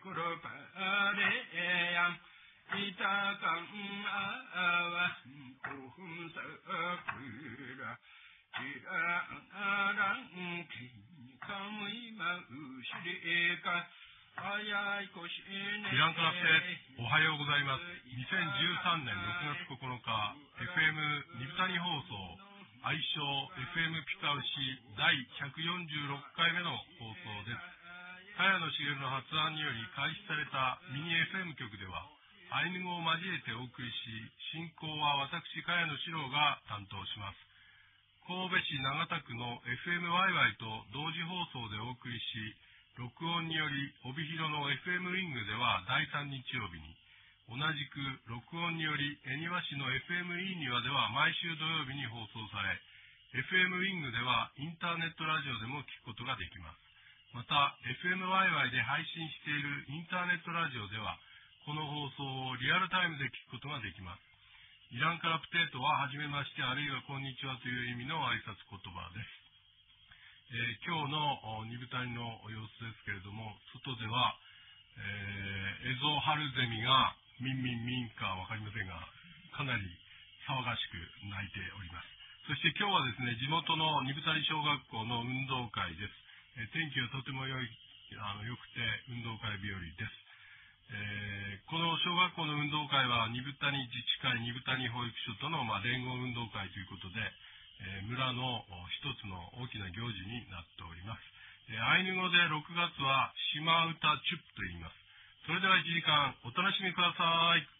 ランカラプテ、おはようございます。2013年6月9日、FM ニブタニ放送、愛称 FM ピカウシ第146回目の放送です。茅野茂の発案により開始されたミニ FM 局では、アイヌ語を交えてお送りし、進行は私、茅野史郎が担当します。神戸市長田区の FM ワイワイと同時放送でお送りし、録音により帯広の FM ウィングでは第3日曜日に、同じく録音により恵庭市の FM イーニワでは毎週土曜日に放送され、 FM ウィングではインターネットラジオでも聞くことができます。また FM ワイワイで配信しているインターネットラジオではこの放送をリアルタイムで聞くことができます。イランカラプテートははじめましてあるいはこんにちはという意味の挨拶言葉です。今日のニブタニの様子ですけれども、外では、エゾハルゼミがミンミンミンかわかりませんが、かなり騒がしく鳴いております。そして今日はですね、地元のニブタニ小学校の運動会です。天気がとても良くて運動会日和です。この小学校の運動会はニブタニ自治会ニブタニ保育所との連合運動会ということで、村の一つの大きな行事になっております。アイヌ語で6月は島唄チュップと言います。それでは1時間お楽しみください。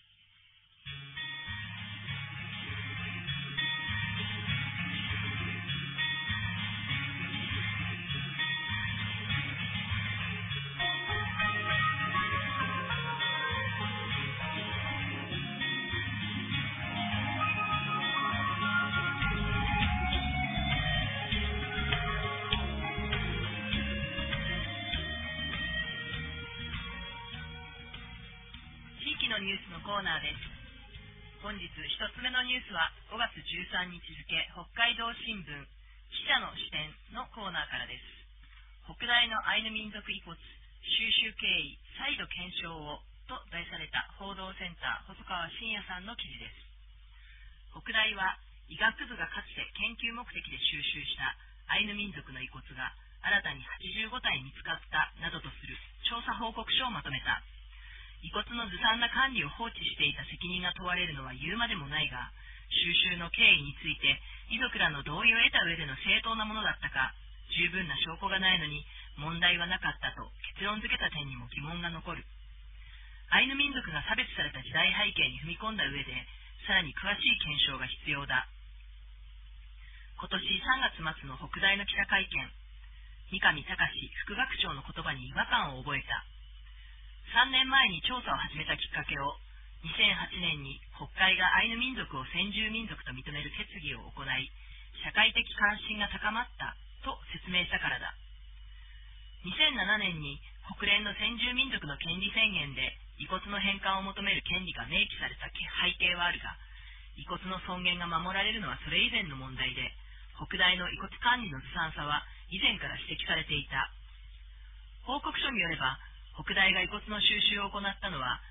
ニュースのコーナーです。本日一つ目のニュースは5月13日付北海道新聞記者の視点のコーナーからです。北大のアイヌ民族遺骨収集経緯再度検証をと題された報道センター細川信也さんの記事です。北大は医学部がかつて研究目的で収集したアイヌ民族の遺骨が新たに85体見つかったなどとする調査報告書をまとめた。遺骨のずさんな管理を放置していた責任が問われるのは言うまでもないが、収集の経緯について遺族らの同意を得た上での正当なものだったか、十分な証拠がないのに問題はなかったと結論付けた点にも疑問が残る。アイヌ民族が差別された時代背景に踏み込んだ上で、さらに詳しい検証が必要だ。今年3月末の北大の記者会見、三上隆副学長の言葉に違和感を覚えた。3年前に調査を始めたきっかけを、2008年に北海がアイヌ民族を先住民族と認める決議を行い、社会的関心が高まったと説明したからだ。2007年に国連の先住民族の権利宣言で遺骨の返還を求める権利が明記された背景はあるが、遺骨の尊厳が守られるのはそれ以前の問題で、北大の遺骨管理のずさんさは以前から指摘されていた。報告書によれば、北大が遺骨の収集を行ったのは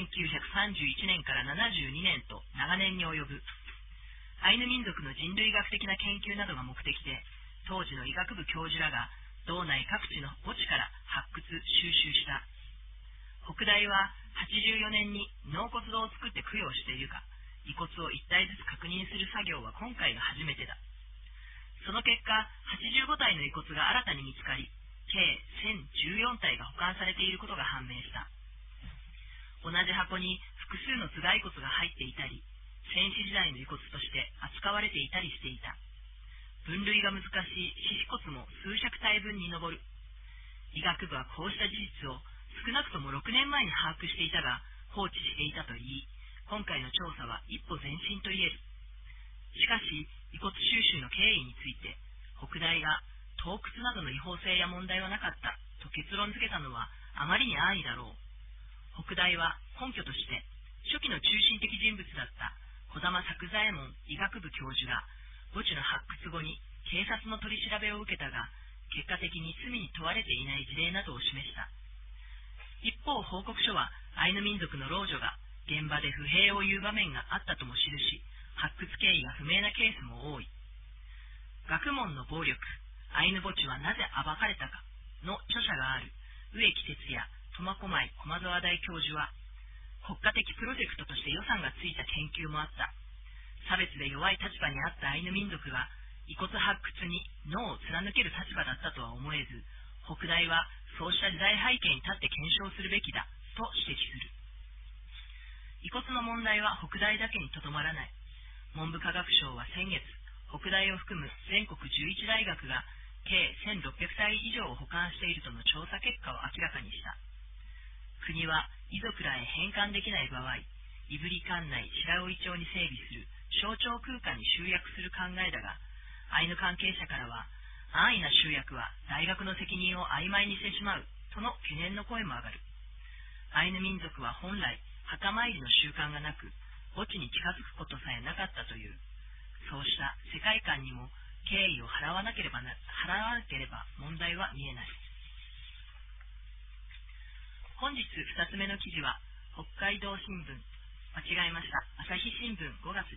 1931年から72年と長年に及ぶ。アイヌ民族の人類学的な研究などが目的で、当時の医学部教授らが道内各地の墓地から発掘収集した。北大は84年に納骨堂を作って供養しているが、遺骨を一体ずつ確認する作業は今回が初めてだ。その結果、85体の遺骨が新たに見つかり、計1014体が保管されていることが判明した。同じ箱に複数の頭蓋骨が入っていたり、戦死時代の遺骨として扱われていたりしていた。分類が難しい獅子骨も数百体分に上る。医学部はこうした事実を少なくとも6年前に把握していたが放置していたといい、今回の調査は一歩前進と言える。しかし、遺骨収集の経緯について、北大が盗掘などの違法性や問題はなかったと結論付けたのはあまりに安易だろう。北大は根拠として、初期の中心的人物だった児玉作左衛門医学部教授が墓地の発掘後に警察の取り調べを受けたが、結果的に罪に問われていない事例などを示した。一方、報告書はアイヌ民族の老女が現場で不平を言う場面があったとも記し、発掘経緯が不明なケースも多い。学問の暴力、アイヌ墓地はなぜ暴かれたかの著者がある植木哲也、苫小牧駒沢大教授は、国家的プロジェクトとして予算がついた研究もあった。差別で弱い立場にあったアイヌ民族が遺骨発掘に脳を貫ける立場だったとは思えず、北大はそうした時代背景に立って検証するべきだと指摘する。遺骨の問題は北大だけにとどまらない。文部科学省は先月、北大を含む全国11大学が計1600体以上を保管しているとの調査結果を明らかにした。国は遺族らへ返還できない場合、胆振管内白老町に整備する省庁空間に集約する考えだが、アイヌ関係者からは、安易な集約は大学の責任を曖昧にしてしまうとの懸念の声も上がる。アイヌ民族は本来、墓参りの習慣がなく、墓地に近づくことさえなかったという。そうした世界観にも敬意を払わなければ問題は見えない。本日2つ目の記事は、北海道新聞、間違えました。朝日新聞5月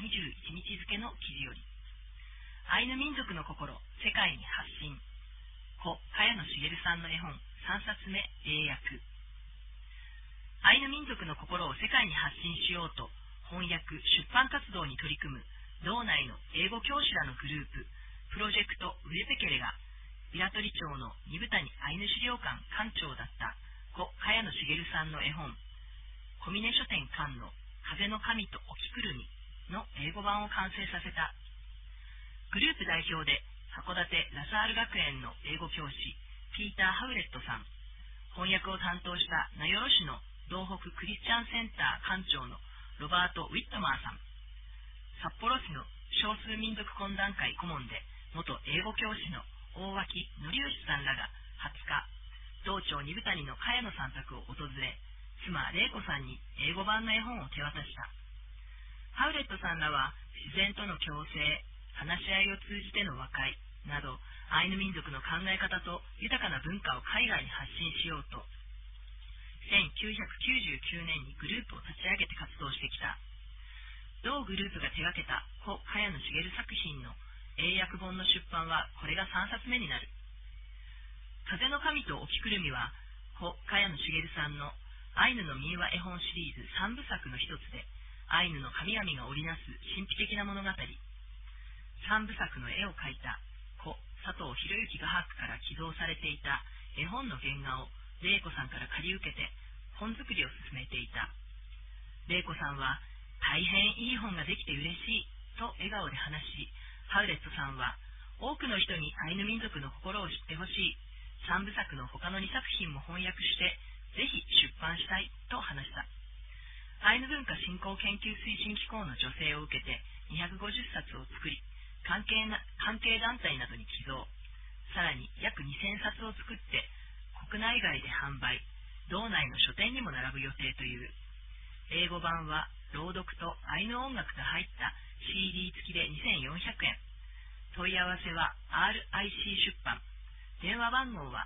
21日付の記事より、アイヌ民族の心、世界に発信。故、茅野茂さんの絵本、3冊目、英訳。アイヌ民族の心を世界に発信しようと、翻訳、出版活動に取り組む、道内の英語教師らのグループ、プロジェクトウェペケレが、平取町の二部谷アイヌ資料館館長だった故茅野茂さんの絵本、小峰書店館の風の神とおきくるみの英語版を完成させた。グループ代表で函館ラサール学園の英語教師ピーター・ハウレットさん、翻訳を担当した名寄市の道北クリスチャンセンター館長のロバート・ウィットマーさん、札幌市の少数民族懇談会顧問で元英語教師の大脇則義さんらが20日、道庁二部谷の茅野さん宅を訪れ、妻玲子さんに英語版の絵本を手渡した。ハウレットさんらは自然との共生、話し合いを通じての和解など、アイヌ民族の考え方と豊かな文化を海外に発信しようと、1999年にグループを立ち上げて活動してきた。同グループが手掛けた故茅野茂作品の英訳本の出版はこれが3冊目になる。風の神とおきくるみは故茅野茂さんのアイヌの民話絵本シリーズ3部作の一つで、アイヌの神々が織りなす神秘的な物語。3部作の絵を描いた故佐藤博之画伯から寄贈されていた絵本の原画を玲子さんから借り受けて本作りを進めていた。玲子さんは大変いい本ができて嬉しいと笑顔で話し、ハウレットさんは多くの人にアイヌ民族の心を知ってほしい。3部作の他の2作品も翻訳してぜひ出版したいと話した。アイヌ文化振興研究推進機構の助成を受けて250冊を作り、関係団体などに寄贈。さらに約2000冊を作って国内外で販売、道内の書店にも並ぶ予定という。英語版は朗読とアイヌ音楽が入った CD 付きで2400円。問い合わせは RIC 出版。電話番号は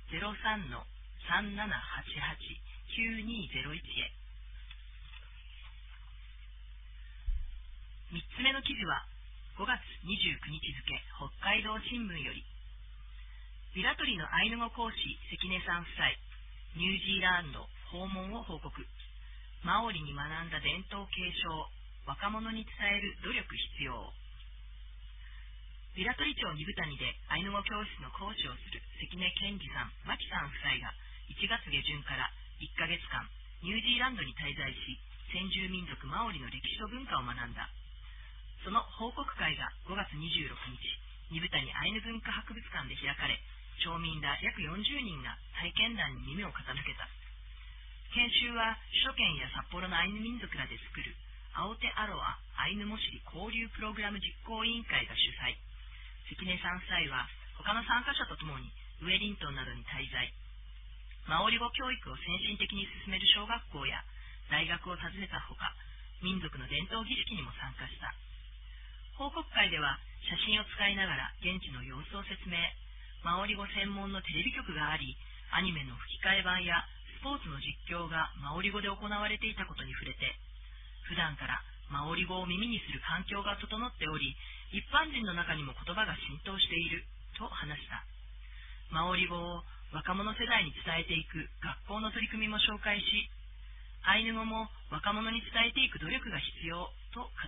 03-3788-9201 へ。3つ目の記事は5月29日付北海道新聞より、ビラトリのアイヌ語講師関根さん夫妻、ニュージーランド訪問を報告。マオリに学んだ伝統継承、若者に伝える努力必要。ビラトリ町二部谷でアイヌ語教室の講師をする関根健二さん、牧さん夫妻が1月下旬から1ヶ月間、ニュージーランドに滞在し、先住民族マオリの歴史と文化を学んだ。その報告会が5月26日、二部谷アイヌ文化博物館で開かれ、町民ら約40人が体験談に耳を傾けた。研修は首都圏や札幌のアイヌ民族らで作るアオテアロアアイヌモシリ交流プログラム実行委員会が主催。関根さん夫妻は他の参加者とともにウェリントンなどに滞在。マオリ語教育を先進的に進める小学校や大学を訪ねたほか、民族の伝統儀式にも参加した。報告会では写真を使いながら現地の様子を説明。マオリ語専門のテレビ局があり、アニメの吹き替え版やスポーツの実況がマオリ語で行われていたことに触れて、普段からマオリ語を耳にする環境が整っており、一般人の中にも言葉が浸透していると話した。マオリ語を若者世代に伝えていく学校の取り組みも紹介し、アイヌ語も若者に伝えていく努力が必要と語った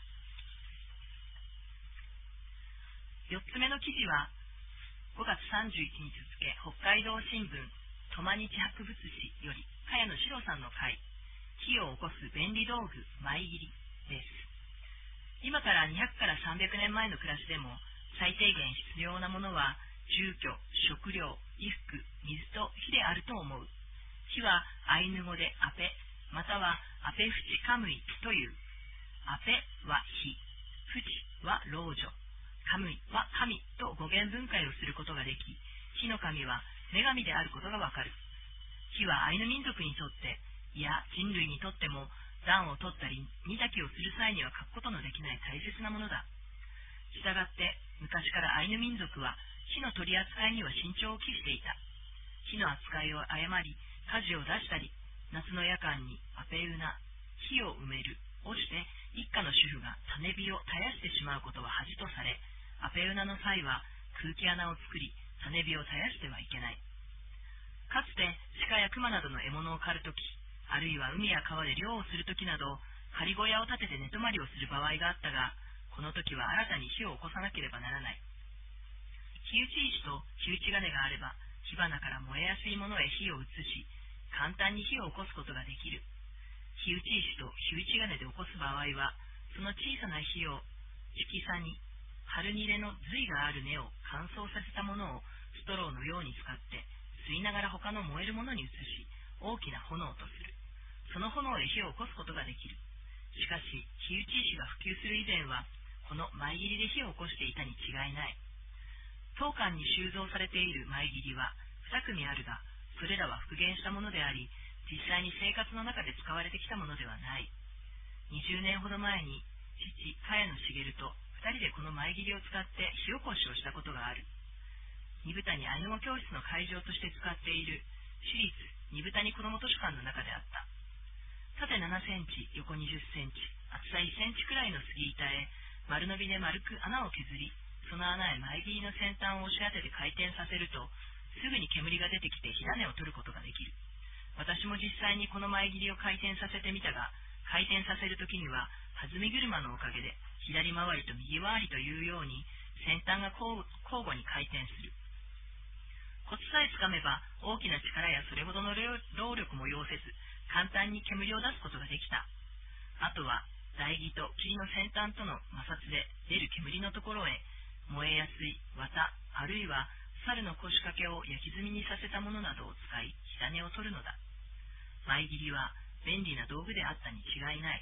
。4つ目の記事は、5月31日付北海道新聞トマニチ博物誌より茅野史郎さんの回、火を起こす便利道具舞切りです。今から200から300年前の暮らしでも最低限必要なものは住居、食料、衣服、水と火であると思う。火はアイヌ語でアペ、またはアペフチカムイという。アペは火、フチは老女、カムイは神と語源分解をすることができ、火の神は女神であることがわかる。火はアイヌ民族にとって、いや人類にとっても、暖を取ったり煮炊きをする際には欠くことのできない大切なものだ。したがって昔からアイヌ民族は火の取り扱いには慎重を期していた。火の扱いを誤り火事を出したり、夏の夜間にアペウナ、火を埋めるをして一家の主婦が種火を絶やしてしまうことは恥とされ、アペウナの際は空気穴を作り種火を絶やしてはいけない。かつて鹿や熊などの獲物を狩るとき、あるいは海や川で漁をするときなど、仮小屋を建てて寝泊まりをする場合があったが、この時は新たに火を起こさなければならない。火打ち石と火打ち金があれば、火花から燃えやすいものへ火を移し、簡単に火を起こすことができる。火打ち石と火打ち金で起こす場合は、その小さな火を引きさに、春に入れの髄がある根を乾燥させたものをストローのように使って、吸いながら他の燃えるものに移し、大きな炎とする。その炎で火を起こすことができる。しかし、火打ち石が普及する以前は、この舞切りで火を起こしていたに違いない。当館に収蔵されている舞切りは2組あるが、それらは復元したものであり、実際に生活の中で使われてきたものではない。20年ほど前に、父、茅野茂と2人でこの舞切りを使って火起こしをしたことがある。二部谷アイヌ語教室の会場として使っている私立二部谷子ども図書館の中であった。縦7センチ、横20センチ、厚さ1センチくらいの杉板へ丸伸びで丸く穴を削り、その穴へ舞切りの先端を押し当てて回転させると、すぐに煙が出てきて火種を取ることができる。私も実際にこの舞切りを回転させてみたが、回転させるときには弾み車のおかげで左回りと右回りというように先端が交互に回転する。コツさえつかめば大きな力やそれほどの労力も要せず、簡単に煙を出すことができた。あとは台木と霧の先端との摩擦で出る煙のところへ燃えやすい綿、あるいは猿の腰掛けを焼き炭にさせたものなどを使い火種を取るのだ。舞切りは便利な道具であったに違いない。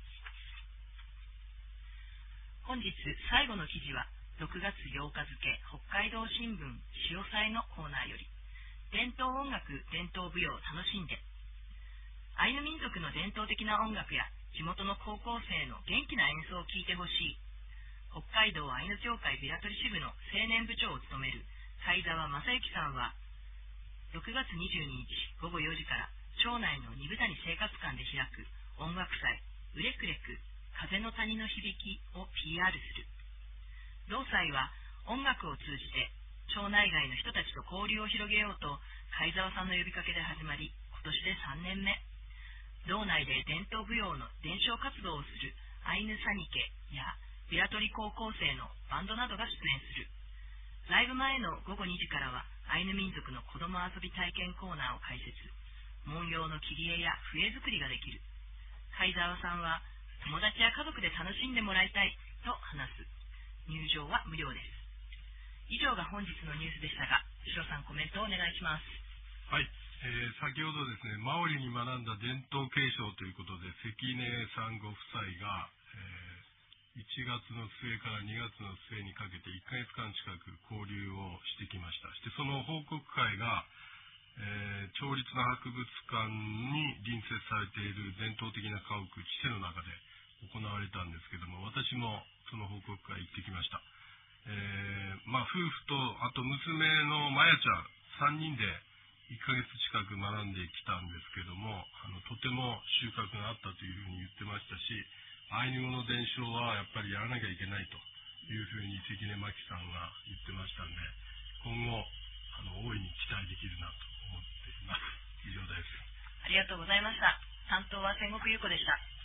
本日最後の記事は6月8日付北海道新聞潮祭のコーナーより、伝統音楽伝統舞踊を楽しんで、アイヌ民族の伝統的な音楽や地元の高校生の元気な演奏を聴いてほしい。北海道アイヌ協会ビラ取り支部の青年部長を務める貝澤正幸さんは、6月22日午後4時から町内の二部谷生活館で開く音楽祭ウレクレク風の谷の響きを PR する。同祭は音楽を通じて町内外の人たちと交流を広げようと貝澤さんの呼びかけで始まり、今年で3年目。道内で伝統舞踊の伝承活動をするアイヌサニケやビラ取り高校生のバンドなどが出演する。ライブ前の午後2時からはアイヌ民族の子ども遊び体験コーナーを開設。文様の切り絵や笛作りができる。貝澤さんは友達や家族で楽しんでもらいたいと話す。入場は無料です。以上が本日のニュースでしたが、シロさんコメントをお願いします。 はい。先ほどですね、マオリに学んだ伝統継承ということで、関根さんご夫妻が、1月の末から2月の末にかけて1ヶ月間近く交流をしてきました。そしてその報告会が、町立の博物館に隣接されている伝統的な家屋、チセの中で行われたんですけども、私もその報告会行ってきました。夫婦と、あと娘のまやちゃん、3人で、 1ヶ月近く学んできたんですけども、とても収穫があったというふうに言ってましたし、アイヌ語の伝承はやっぱりやらなきゃいけないというふうに関根真紀さんが言ってましたんで、今後大いに期待できるなと思っています。以上です。 ありがとうございました。担当は千石優子でした。